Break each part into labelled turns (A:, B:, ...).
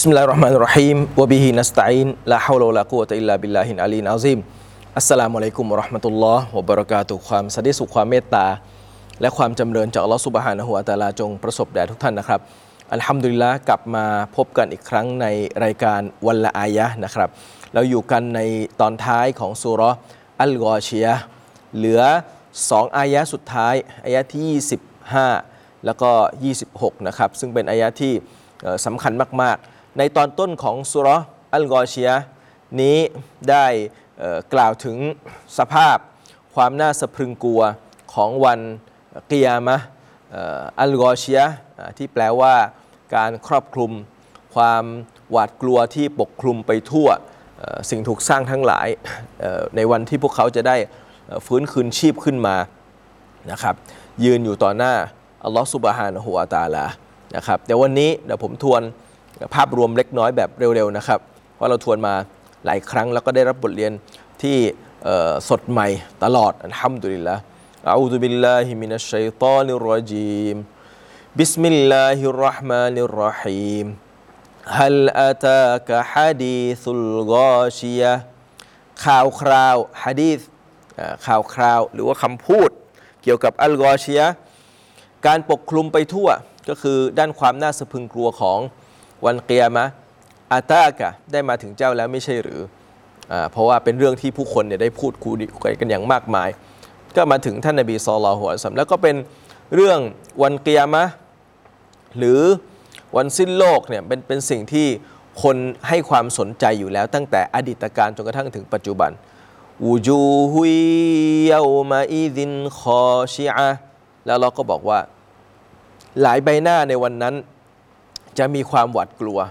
A: بسم الله الرحمن الرحيم وبه نستعين لا حول ولا قوة إلا بالله العلي العظيم อัสสลามุอะลัยกุมวะเราะห์มะตุลลอฮ์วะบะเราะกาตุฮ์ความสันติสุขความเมตตาและความจำเริญจากอัลลอฮ์ซุบฮานะฮูวะตะอาลาจงประสบแด่ทุกท่านนะครับอัลฮัมดุลิลละห์กลับมาพบกันอีกครั้งในรายการวันละอายะห์นะครับเราอยู่กันในตอนท้ายของซูเราะห์อัลกอชิยะห์เหลือ2อายะห์สุดท้ายอายะห์ที่25แล้วก็26นะครับซึ่งเป็นอายะห์ที่สำคัญมากๆในตอนต้นของซูเราะห์อัลกอชิยะห์นี้ได้กล่าวถึงสภาพความน่าสะพรึงกลัวของวันกิยามะห์อัลกอชิยะห์ที่แปลว่าการครอบคลุมความหวาดกลัวที่ปกคลุมไปทั่วสิ่งถูกสร้างทั้งหลายในวันที่พวกเขาจะได้ฟื้นคืนชีพขึ้นมานะครับยืนอยู่ต่อหน้าอัลลอฮฺซุบฮานะฮูวะตะอาลานะครับเดี๋ยววันนี้เดี๋ยวผมทวนภาพรวมเล็กน้อยแบบเร็วๆนะครับเพราะเราทวนมาหลายครั้งแล้วก็ได้รับบทเรียนที่สดใหม่ตลอดอัลฮัมดุลิลละห์อะอูซุบิลลาฮิมินัชชัยฏอนิรเราะญีมบิสมิลลาฮิรเราะห์มานิรเราะฮีมฮัลอะตากะฮะดีซุลกอชิยะห์ข่าวคราวหะดีษข่าวคราวหรือว่าคำพูดเกี่ยวกับอัลกอชิยะห์การปกคลุมไปทั่วก็คือด้านความน่าสะพรึงกลัวของวันกิยามะห์อาตากะได้มาถึงเจ้าแล้วไม่ใช่หรือเพราะว่าเป็นเรื่องที่ผู้คนเนี่ยได้พูดคุยกันอย่างมากมายก็มาถึงท่านนบีศ็อลลัลลอฮุอะลัยฮิวะซัลลัมแล้วก็เป็นเรื่องวันกิยามะห์หรือวันสิ้นโลกเนี่ยเป็นสิ่งที่คนให้ความสนใจอยู่แล้วตั้งแต่อดีตการจนกระทั่งถึงปัจจุบันอูจูฮุยยามาอิซินคอชิอะห์แล้วเราก็บอกว่าหลายใบหน้าในวันนั้นจะมีความหวาดกลัว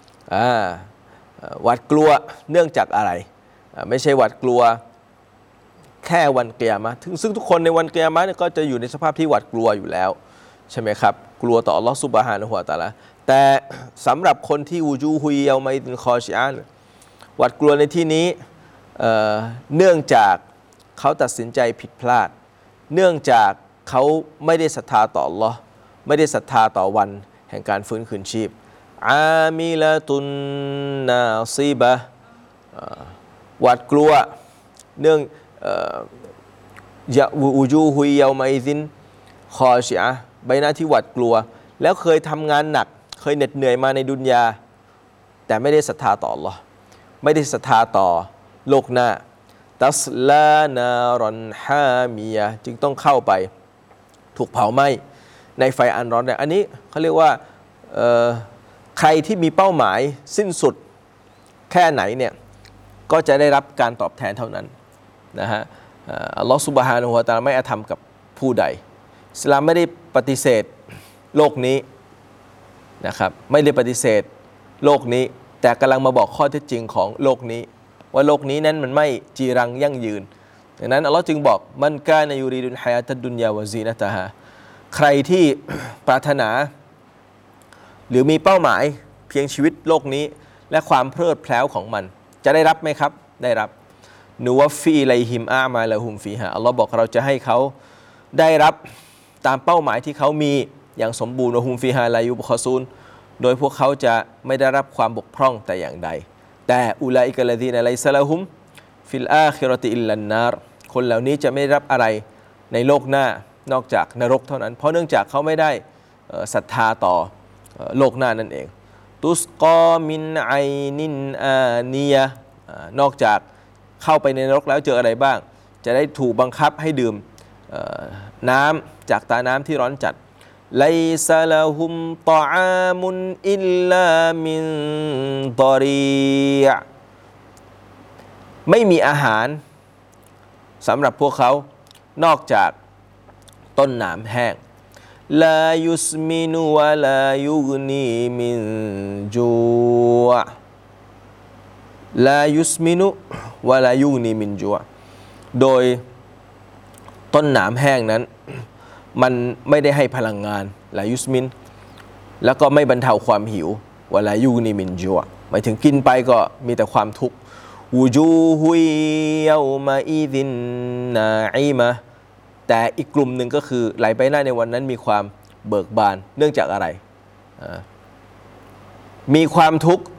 A: หวาดกลัวเนื่องจากอะไรไม่ใช่หวาดกลัวแค่วันกิยามะห์ซึ่งทุกคนในวันกิยามะห์ก็จะอยู่ในสภาพที่หวาดกลัวอยู่แล้วใช่ไหมครับกลัวต่ออัลลอฮฺซุบฮานะฮูวะตะอาลาแต่สำหรับคนที่อูจูฮุยเยามัยดินคอชิอะห์หวาดกลัวในที่นี้เนื่องจากเขาตัดสินใจผิดพลาดเนื่องจากเขาไม่ได้ศรัทธาต่ออัลลอฮ์ไม่ได้ศรัทธาต่อวันแห่งการฟื้นคืนชีพอามิละตุนนาซีบะหวาดกลัวเนื่องยะอูจูฮุยเยามัยดินคอชิอะห์ใบหน้าที่หวาดกลัวแล้วเคยทำงานหนักเคยเหน็ดเหนื่อยมาในดุนยาแต่ไม่ได้ศรัทธาต่ออัลลอฮ์ไม่ได้ศรัทธาต่อโลกหน้าตัสลานารอนฮามียะจึงต้องเข้าไปถูกเผาไหม้ในไฟอันร้อนเนี่ยอันนี้เขาเรียกว่าใครที่มีเป้าหมายสิ้นสุดแค่ไหนเนี่ยก็จะได้รับการตอบแทนเท่านั้นนะฮะอัลลอฮฺซุบฮานะฮูวะตะอาลาไม่อาธรรมกับผู้ใดอิสลามไม่ได้ปฏิเสธโลกนี้นะครับไม่ได้ปฏิเสธโลกนี้แต่กำลังมาบอกข้อเท็จจริงของโลกนี้ว่าโลกนี้นั้นมันไม่จีรังยั่งยืนดังนั้นอัลลอฮ์จึงบอกมันกานะยูรีดุลฮายาตัดดุนยาวะซีนะตะฮาใครที่ปรารถนาหรือมีเป้าหมายเพียงชีวิตโลกนี้และความเพลิดเพลินของมันจะได้รับไหมครับได้รับนูวะฟีไลฮิมอามาละฮุมฟีฮาอัลลอฮ์บอกเราจะให้เขาได้รับตามเป้าหมายที่เขามีอย่างสมบูรณ์วะฮุมฟีฮาลายุบคอซูนโดยพวกเขาจะไม่ได้รับความบกพร่องแต่อย่างใดแต่อุลัยกะลาดีนอะลัยซะละฮุมฟิลอาคิเราะติอิลลันนารคนเหล่านี้จะไม่ได้รับอะไรในโลกหน้านอกจากนรกเท่านั้นเพราะเนื่องจากเขาไม่ได้ศรัทธาต่อโลกหน้านั่นเองตุสกอมินไอนินอานียะนอกจากเข้าไปในนรกแล้วเจออะไรบ้างจะได้ถูกบังคับให้ดื่มน้ำจากตาน้ำที่ร้อนจัดไลซะละฮุมตออามุนอิลลามินฎอรีอ์ไม่มีอาหารสำหรับพวกเขานอกจากต้นหนามแห้งลายุสมินุวะลายุกนีมินจูอ์ลายุสมินุวะลายุกนีมินจูอ์โดยต้นหนามแห้งนั้นมันไม่ได้ให้พลังงานลายุสมินแล้วก็ไม่บรรเทาความหิววะลายุกนีมินจูอ์หมายถึงกินไปก็มีแต่ความทุกข์วูจูฮุยเยามาอีดินนาอีมะแต่อีกกลุ่มหนึ่งก็คือหลายใบหน้าในวันนั้นมีความเบิกบานเนื่องจากอะไรมีความทุกข์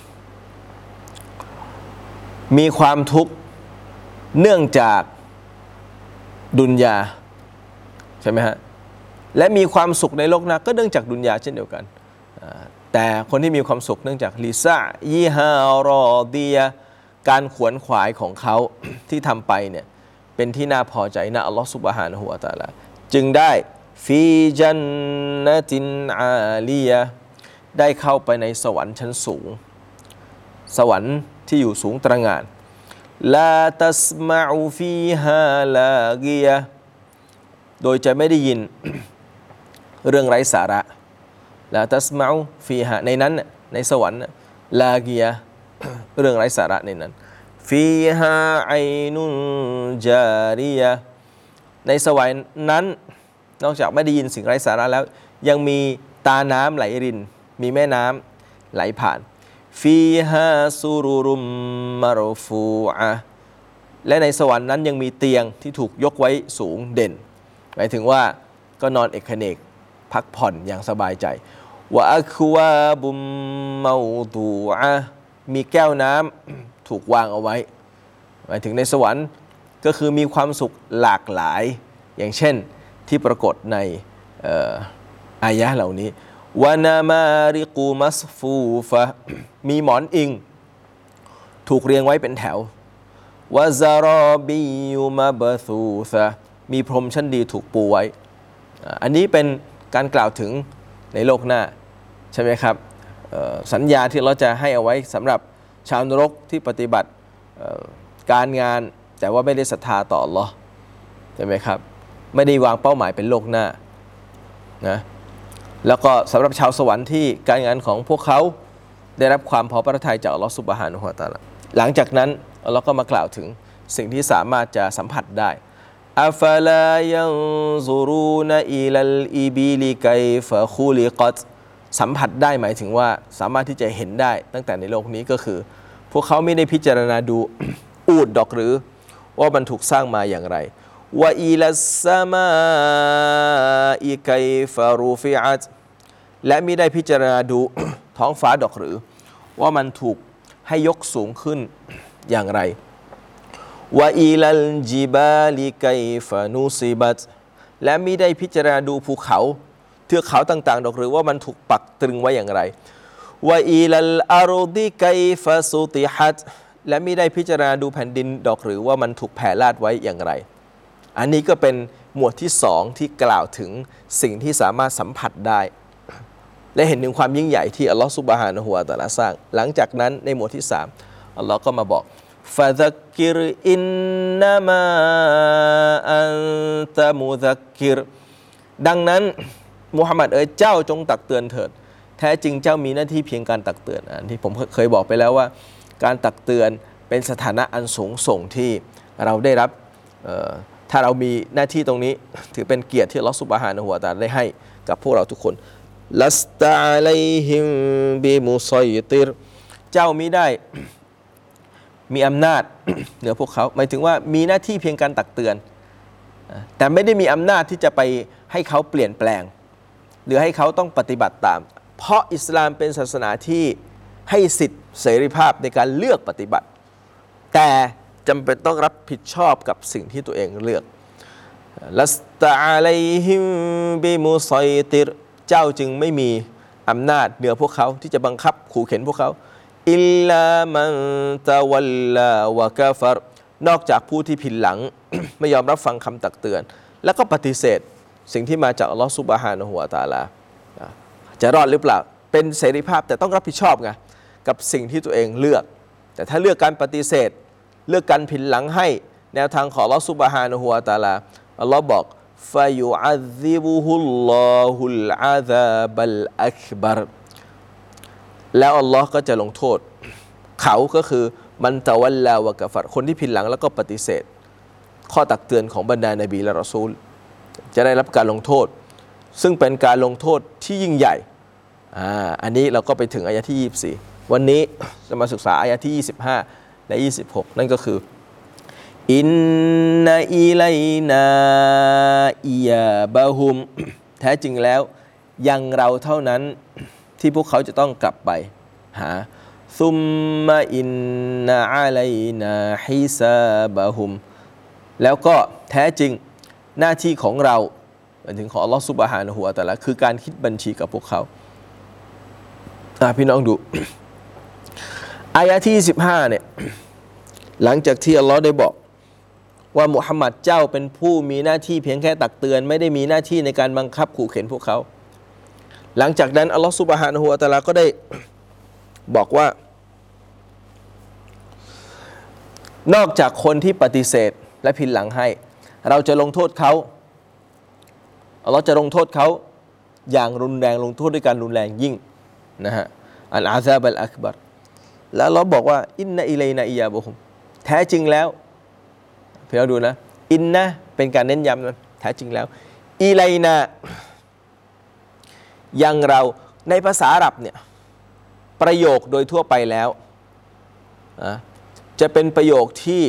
A: มีความทุกข์เนื่องจากดุนยาใช่ไหมฮะและมีความสุขในโลกหน้าก็เนื่องจากดุนยาเช่นเดียวกันแต่คนที่มีความสุขเนื่องจากลิซายีฮารอดียการขวนขวายของเขา ที่ทำไปเนี่ยเป็นที่น่าพอใจนะอัลลอฮฺซุบฮานะฮูวะตะอาลาจึงได้ฟีจันนตินอาลียะได้เข้าไปในสวรรค์ชั้นสูงสวรรค์ที่อยู่สูงตระหง่านลาตัสมาอูฟีฮาลากียะโดยจะไม่ได้ยิน เรื่องไร้สาระลาตัสมาอูฟีฮาในนั้นในสวรรค์ลากียะ เรื่องไร้สาระในนั้นฟีฮาไอนุนจาริยะในสวรรค์นั้นนอกจากไม่ได้ยินสิ่งไร้สาระแล้วยังมีตาน้ำไหลรินมีแม่น้ำไหลผ่านฟีฮาซูรุรุมมารฟูอะและในสวรรค์นั้นยังมีเตียงที่ถูกยกไว้สูงเด่นหมายถึงว่าก็นอนเอกเนกพักผ่อนอย่างสบายใจวะอัควาบุมมาตูอะมีแก้วน้ำถูกวางเอาไว้หมายถึงในสวรรค์ก็คือมีความสุขหลากหลายอย่างเช่นที่ปรากฏในอายะห์เหล่านี้วานามาริกูมัสฟูฟะมีหมอนอิงถูกเรียงไว้เป็นแถววะซารอบิยูมาบะซูซะมีพรมชั้นดีถูกปูไว้อันนี้เป็นการกล่าวถึงในโลกหน้าใช่ไหมครับสัญญาที่เราจะให้เอาไว้สำหรับชาวนรกที่ปฏิบัติการงานแต่ว่าไม่ได้ศรัทธาต่ออัลเลาะห์ใช่ไหมครับไม่ได้วางเป้าหมายเป็นโลกหน้านะแล้วก็สำหรับชาวสวรรค์ที่การงานของพวกเขาได้รับความพอพระทัยจากอัลเลาะห์ซุบฮานะฮูวะตะอาลาหลังจากนั้นอัลเลาะห์ก็มากล่าวถึงสิ่งที่สามารถจะสัมผัสได้อัฟลายันซุรูนอิลัลอิบิลิกัยฟะคุลิกัตสัมผัสได้หมายถึงว่าสามารถที่จะเห็นได้ตั้งแต่ในโลกนี้ก็คือพวกเขาไม่ได้พิจารณาดู อูฐดอกหรือว่ามันถูกสร้างมาอย่างไรวะอิลัสซามาอิกัยฟะรูฟิอะตและไม่ได้พิจารณาดู ท้องฟ้าดอกหรือว่ามันถูกให้ยกสูงขึ้นอย่างไรวะอิลัลจิบาลิกัยฟะนูซิบัตและไม่ได้พิจารณาดูภูเขาเทือกเขาต่างๆดอกหรือว่ามันถูกปักตรึงไว้อย่างไรวะอิลัลอารุดิกัยฟะซุติฮัตและไม่ได้พิจารณาดูแผ่นดินดอกหรือว่ามันถูกแผ่ลาดไว้อย่างไรอันนี้ก็เป็นหมวดที่สองที่กล่าวถึงสิ่งที่สามารถสัมผัสได้และเห็นถึงความยิ่งใหญ่ที่อัลลอฮฺซุบฮานะฮูวะตะอาลาสร้างหลังจากนั้นในหมวดที่สามอัลลอฮ์ก็มาบอกฟะซักกิรอินนามาอันตะมุซักกิรดังนั้นมุฮัมมัดเจ้าจงตักเตือนเถิดแท้จริงเจ้ามีหน้าที่เพียงการตักเตือนที่ผมเคยบอกไปแล้วว่าการตักเตือนเป็นสถานะอันสูงส่งที่เราได้รับถ้าเรามีหน้าที่ตรงนี้ถือเป็นเกียรติที่อัลเลาะห์ซุบฮานะฮูวะตะอาลาได้ให้กับพวกเราทุกคนลัสตะอะลัยฮิมบิมุซัยติรเจ้ามิได้มีอำนาจ เหนือพวกเขาหมายถึงว่ามีหน้าที่เพียงการตักเตือนแต่ไม่ได้มีอำนาจที่จะไปให้เขาเปลี่ยนแปลงหรือให้เขาต้องปฏิบัติตามเพราะอิสลามเป็นศาสนาที่ให้สิทธิเสรีภาพในการเลือกปฏิบัติแต่จำเป็นต้องรับผิดชอบกับสิ่งที่ตัวเองเลือกลัสตะอะลัยฮิมบิมุซัยติรเจ้าจึงไม่มีอำนาจเหนือพวกเขาที่จะบังคับขู่เข็นพวกเขาอิลลามันตะวัลลาวะกะฟัรนอกจากผู้ที่ผินหลัง ไม่ยอมรับฟังคำตักเตือนแล้วก็ปฏิเสธสิ่งที่มาจากอัลลอฮฺซุบฮานะฮูวะตะอาลาจะรอดหรือเปล่าเป็นเสรีภาพแต่ต้องรับผิดชอบไงกับสิ่งที่ตัวเองเลือกแต่ถ้าเลือกการปฏิเสธเลือกการผินหลังให้แนวทางของอัลลอฮฺซุบฮานะฮูวะตะอาลาอัลลอฮ์บอกฟะยุอัซซิบุฮุลลอฮุลอาซาบัลอักบัรแล้วอัลลอฮ์ก็จะลงโทษเขาก็คือมันตะวัลลาวะกะฟัรคนที่ผินหลังแล้วก็ปฏิเสธข้อตักเตือนของบรรดานบีและรอซูลจะได้รับการลงโทษซึ่งเป็นการลงโทษที่ยิ่งใหญ่อันนี้เราก็ไปถึงอายะที่24วันนี้จะมาศึกษาอายะที่25และ26นั่นก็คืออินนาอิลัยนาอิยาบะฮุมแท้จริงแล้วยังเราเท่านั้นที่พวกเขาจะต้องกลับไปหาซุมมาอินนาอะลัยนาฮิซาบะฮุมแล้วก็แท้จริงหน้าที่ของเราหมายถึงของอัลลอฮฺซุบฮานะฮูวะตะอาลาคือการคิดบัญชีกับพวกเขาพี่น้องดู อายะที่15เนี่ยหลังจากที่อัลลอฮ์ได้บอกว่ามุฮัมมัดเจ้าเป็นผู้มีหน้าที่เพียงแค่ตักเตือนไม่ได้มีหน้าที่ในการบังคับขู่เข็นพวกเขาหลังจากนั้นอัลลอฮ์ซุบฮานะฮูวะตะอาลาก็ได้บอกว่านอกจากคนที่ปฏิเสธและพินหลังให้เราจะลงโทษเขาอัลลอฮ์จะลงโทษเขาอย่างรุนแรงลงโทษด้วยการรุนแรงยิ่งนะฮะอัลอาซาบัลอักบัรแล้วเราบอกว่าอินนะอิลัยนาอิยาบุฮุมแท้จริงแล้วพี่เราดูนะอินนะเป็นการเน้นย้ำนะแท้จริงแล้วอิลัยนายังเราในภาษาอาหรับเนี่ยประโยคโดยทั่วไปแล้วจะเป็นประโยคที่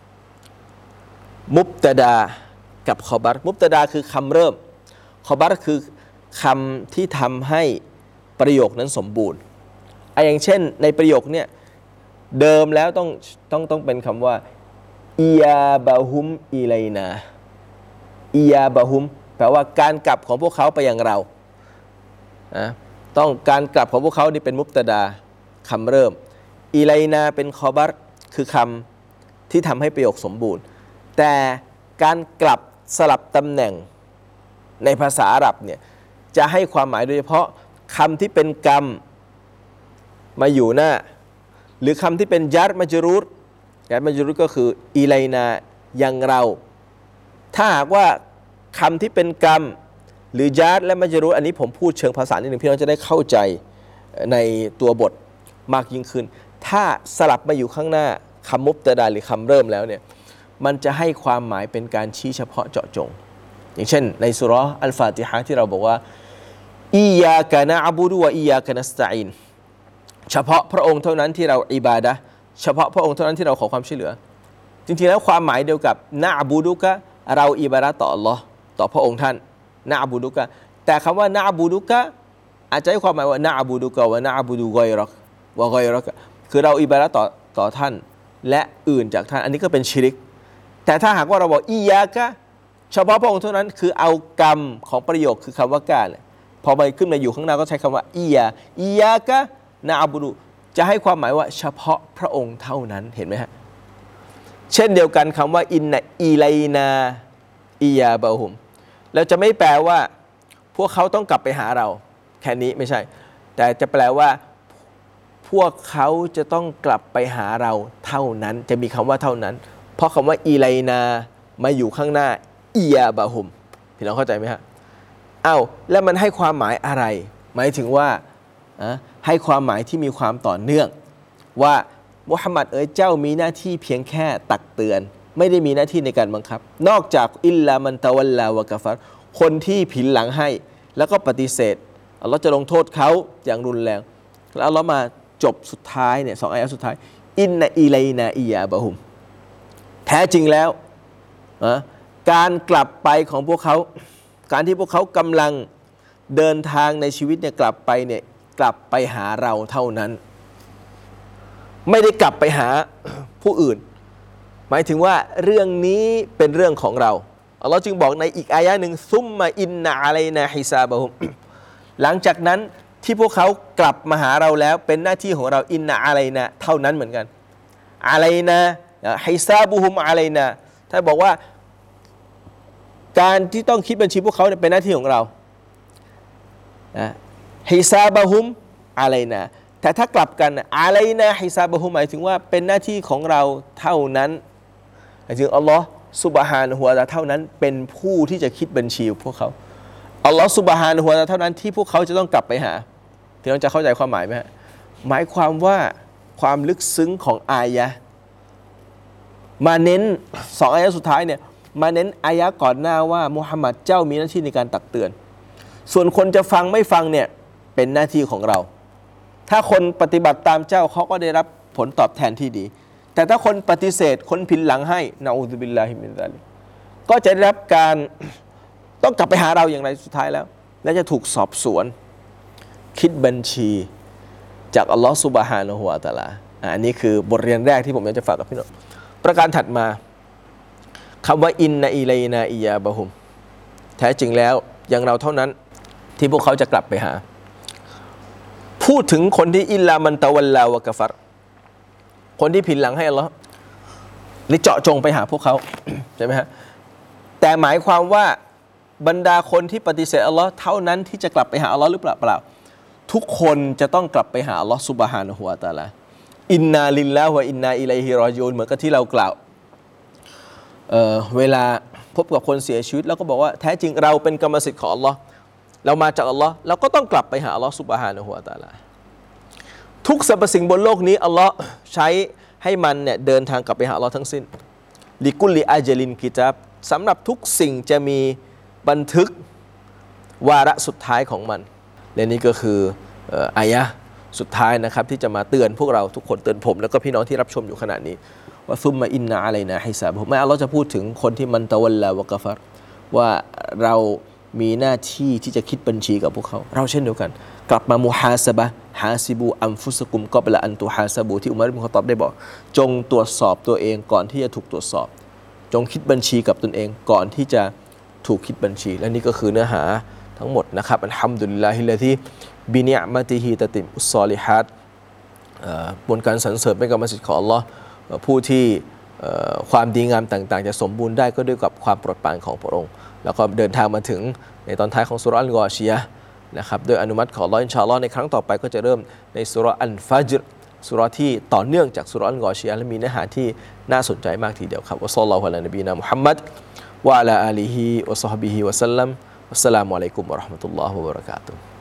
A: มุบตะดากับคอบัรมุบตะดาคือคำเริ่มคอบัรคือคำที่ทำให้ประโยคนั้นสมบูรณ์อย่างเช่นในประโยคเนี่ยเดิมแล้วต้องเป็นคำว่าอียาบะฮุมอีไลนาอียาบะฮุมแปลว่าการกลับของพวกเขาไปยังเราต้องการกลับของพวกเขานี่เป็นมุบตะดาคำเริ่มอีไลนาเป็นคอบัรคือคำที่ทำให้ประโยคสมบูรณ์แต่การกลับสลับตำแหน่งในภาษาอาหรับเนี่ยจะให้ความหมายโดยเฉพาะคำที่เป็นกรรมมาอยู่หน้าหรือคำที่เป็นยัดมัจรูรก็คืออีไลนายังเราถ้าหากว่าคำที่เป็นกรรมหรือยัดและมัจรูรอันนี้ผมพูดเชิงภาษานิดหนึ่งพี่น้องจะได้เข้าใจในตัวบทมากยิ่งขึ้นถ้าสลับมาอยู่ข้างหน้าคำมุบตะดาหรือคำเริ่มแล้วเนี่ยมันจะให้ความหมายเป็นการชี้เฉพาะเจาะจงอย่างเช่นในสุเราะห์อัลฟาติฮะห์ที่เราบอกว่าอียากะนะอ์บุดุวะอียากะนัสตะอีนเฉพาะพระองค์เท่านั้นที่เราอิบาดะห์เฉพาะพระองค์เท่านั้นที่เราขอความช่วยเหลือจริงๆแล้วความหมายเดียวกับนะอ์บุดุกะเราอิบาดะห์ต่ออัลลอฮ์ต่อพระองค์ท่านนะอ์บุดุกะแต่คำว่านะอ์บุดุกะอาจจะให้ความหมายว่านะอ์บุดุกะวะนะอ์บุดุกอยรักวะกอยรักคือเราอิบาดะห์ต่อท่านและอื่นจากท่านอันนี้ก็เป็นชิริกแต่ถ้าหากว่าเราบอกอียากะเฉพาะพระองค์เท่านั้นคือเอากรรมของประโยคคือคำว่ากาพอไปขึ้นมาอยู่ข้างหน้าก็ใช้คำว่าอียากะนะอับดุจะให้ความหมายว่าเฉพาะพระองค์เท่านั้นเห็นไหมฮะเช่นเดียวกันคำว่าอินนะอีไลนาอียาบะฮุมเราจะไม่แปลว่าพวกเขาต้องกลับไปหาเราแค่นี้ไม่ใช่แต่จะแปลว่าพวกเขาจะต้องกลับไปหาเราเท่านั้นจะมีคำว่าเท่านั้นเพราะคำว่าอีไลนามาอยู่ข้างหน้าอียาบะฮุมพี่น้องเข้าใจไหมฮะแล้วมันให้ความหมายอะไรหมายถึงว่าให้ความหมายที่มีความต่อเนื่องว่ามุฮัมมัดเจ้ามีหน้าที่เพียงแค่ตักเตือนไม่ได้มีหน้าที่ในการบังคับนอกจากอิลลามันตะวัลลาวะกะฟัรคนที่ผินหลังให้แล้วก็ปฏิเสธอัลลอฮ์จะลงโทษเขาอย่างรุนแรงแล้วอัลลอฮ์มาจบสุดท้ายเนี่ย2อายะห์สุดท้ายอินนะอีไลนาอียาบะฮุมแท้จริงแล้วการกลับไปของพวกเขาการที่พวกเขากำลังเดินทางในชีวิตเนี่ยกลับไปหาเราเท่านั้นไม่ได้กลับไปหาผู้อื่นหมายถึงว่าเรื่องนี้เป็นเรื่องของเราอัลลอฮ์จึงบอกในอีกอายะหนึ่งซุมมาอินนะอะลัยนาฮิซาบะฮุมหลังจากนั้นที่พวกเขากลับมาหาเราแล้วเป็นหน้าที่ของเราอินนะอะลัยนาเท่านั้นเหมือนกันอะลัยนาฮิซาบุฮุมอะลัยนาถ้าบอกว่าการที่ต้องคิดบัญชีพวกเขาเป็นหน้าที่ของเราฮิซาบะฮุมอะลัยนาแต่ถ้ากลับกันอะลัยนาฮิซาบะฮุมหมายถึงว่าเป็นหน้าที่ของเราเท่านั้นหมายถึงอัลลอฮ์ซุบฮานะฮูวะตะอาลาเท่านั้นเป็นผู้ที่จะคิดบัญชีพวกเขาอัลลอฮ์ซุบฮานะฮูวะตะอาลาเท่านั้นที่พวกเขาจะต้องกลับไปหาพี่น้องจะเข้าใจความหมายไหมฮะหมายความว่าความลึกซึ้งของอายะห์มาเน้น2อายะห์สุดท้ายเนี่ยมาเน้นอายะห์ก่อนหน้าว่ามุฮัมมัดเจ้ามีหน้าที่ในการตักเตือนส่วนคนจะฟังไม่ฟังเนี่ยเป็นหน้าที่ของเราถ้าคนปฏิบัติตามเจ้าเขาก็ได้รับผลตอบแทนที่ดีแต่ถ้าคนปฏิเสธคนผินหลังให้นะอูซุบิลลาฮิมินซาลิกก็จะได้รับการต้องกลับไปหาเราอย่างไรสุดท้ายแล้วและจะถูกสอบสวนคิดบัญชีจากอัลลอฮฺซุบฮานะฮูวะตะอาลาอันนี้คือบทเรียนแรกที่ผมอยากจะฝากกับพี่น้องประการถัดมาคำว่าอินนะอิลัยนาอิยาบะฮุมแท้จริงแล้วอย่างเราเท่านั้นที่พวกเขาจะกลับไปหาพูดถึงคนที่อิลลามันตะวัลลาวะกะฟัรคนที่ผินหลังให้อัลลอฮ์หรือเจาะจงไปหาพวกเขา ใช่ไหมฮะแต่หมายความว่าบรรดาคนที่ปฏิเสธอัลลอฮ์เท่านั้นที่จะกลับไปหาอัลลอฮ์หรือเปล่าทุกคนจะต้องกลับไปหาอัลลอฮ์ซุบฮานะฮูวะตะอาลาอินนาลิลลาฮ์วะอินนาอิลัยฮิรอญิอูนเหมือนกับที่เรากล่าวเวลาพบกับคนเสียชีวิตแล้วก็บอกว่าแท้จริงเราเป็นกรรมสิทธิ์ของอัลลอฮ์เรามาจากอัลลอฮ์เราก็ต้องกลับไปหาอัลลอฮ์ซุบฮานะฮูวะตะอาลาทุกสรรพสิ่งบนโลกนี้อัลลอฮ์ใช้ให้มันเนี่ยเดินทางกลับไปหาอัลลอฮ์ทั้งสิ้นลิกุลลิอาจลินกิตาบสำหรับทุกสิ่งจะมีบันทึกวาระสุดท้ายของมันและนี่ก็คืออายะห์สุดท้ายนะครับที่จะมาเตือนพวกเราทุกคนเตือนผมแล้วก็พี่น้องที่รับชมอยู่ขณะนี้ว่าซุมมาอินนาอะลัยนาฮิซาบะฮุมอัลลอฮ์จะพูดถึงคนที่มันตะวัลลาวะกะฟัรว่าเรามีหน้าที่ที่จะคิดบัญชีกับพวกเขาเราเช่นเดียวกันกลับมามุฮาซะบะห์ฮาซิบูอัมฟุสกุมกอบละอันตุฮาซะบูที่อุมัร อิบนุ ค็อฏฏอบได้บอกจงตรวจสอบตัวเองก่อนที่จะถูกตรวจสอบจงคิดบัญชีกับตนเองก่อนที่จะถูกคิดบัญชีและนี่ก็คือเนื้อหาทั้งหมดนะครับอัลฮัมดุลิลลาฮิลลาซีบินิอ์มะติฮิตะติมุสซอลิฮัตบนการสรรเสริญเป็นกรรมสิทธิ์ของอัลลอฮ์ผู้ที่ความดีงามต่างๆจะสมบูรณ์ได้ก็ด้วยกับความโปรดปรานของพระองค์แล้วก็เดินทางมาถึงในตอนท้ายของซูเราะห์อัลกอชียะห์นะครับโดยอนุมัติของอัลลอฮ์อินชาอัลลอฮ์ในครั้งต่อไปก็จะเริ่มในซูเราะห์อัลฟัจรซูเราะห์ที่ต่อเนื่องจากซูเราะห์อัลกอชียะห์และมีเนื้อหาที่น่าสนใจมากทีเดียวครับวะศ็อลลัลลอฮุอะลานบีนะมุฮัมมัดวะอะลาอาลีฮิวะศอฮบิฮิวะซัลลัมวัสสลามุอะลัยกุมวะเราะห์มะตุลลอฮิวะบะเราะกาตุฮ์